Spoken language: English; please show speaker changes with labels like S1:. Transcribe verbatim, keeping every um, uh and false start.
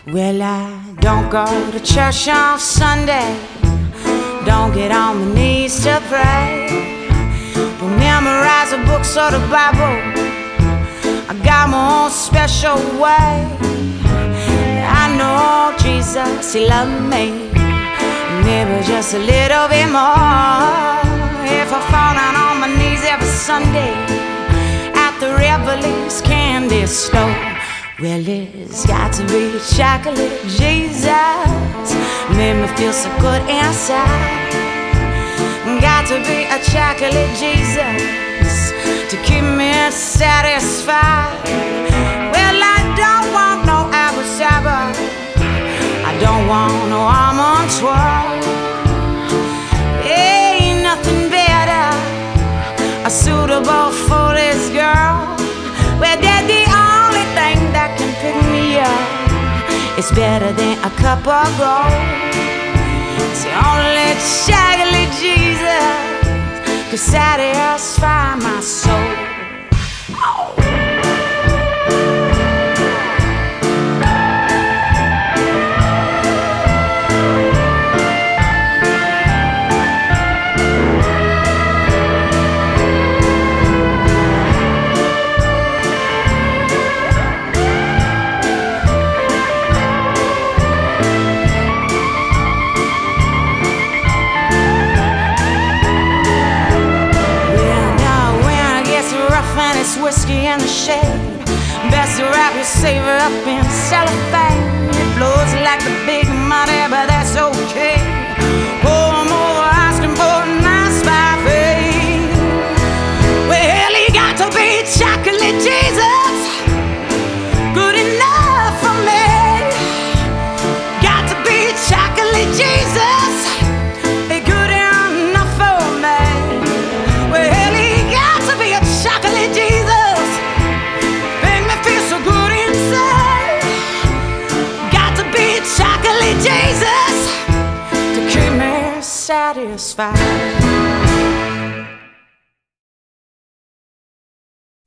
S1: Well, I don't go to church on Sunday, don't get on my knees to pray, don't memorize the books or the Bible. I got my own special way. I know Jesus, He loved me, maybe just a little bit more. If I fall down on my knees every Sunday at the Revelle's candy store, well, it's got to be chocolate Jesus, made me feel so good inside. Got to be a chocolate Jesus to keep me satisfied. Well, I don't want no apple cider, I don't want no almond twirl. Ain't nothing better suitable for this girl. Well, they're the only thing that can pick me up. It's better than a cup of gold. It's the only chocolate Jesus could satisfy my soul. Oh. It's whiskey in the shade, best to wrap your savor up in cellophane. It flows like the big money, but that's okay. Pour 'em over, asking for a nice buffet. Well, he got to be chocolate Jesus, good enough for me. Got to be chocolate Jesus, good enough for me. Well, he got to be a chocolate Jesus, chocolate Jesus to keep me satisfied.